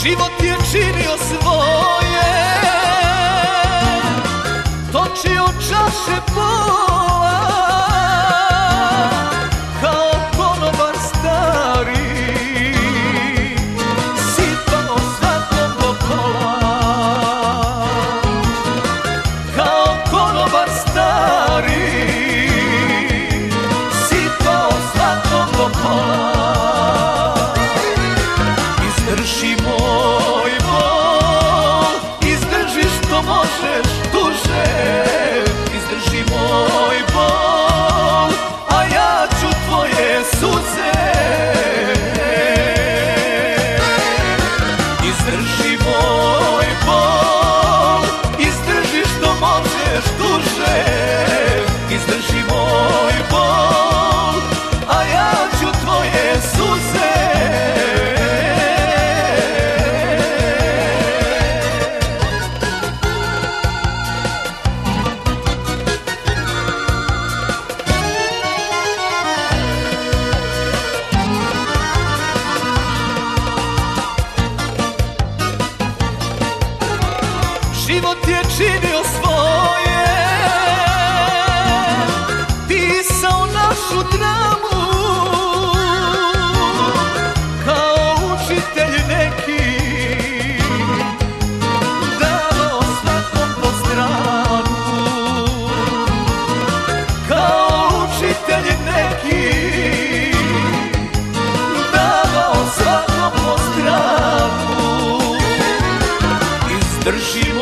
Život je činio svoje, točio čaše pola, kao konobar stari, sipao svakom do kola. Kao konobar stari, sipao svakom do kola. Izdrži moj bol, izdrži što možeš duže. Izdrži moj bol, a ja ću tvoje suze. Izdrži moj bol, izdrži što možeš duže. Izdrži moj bol, a ja ću tvoje suze. Život je činio svoje, pisao našu dramu, kao učitelj neki, davao svakom po stranu. Kao učitelj neki, davao svakom po stranu. Izdrži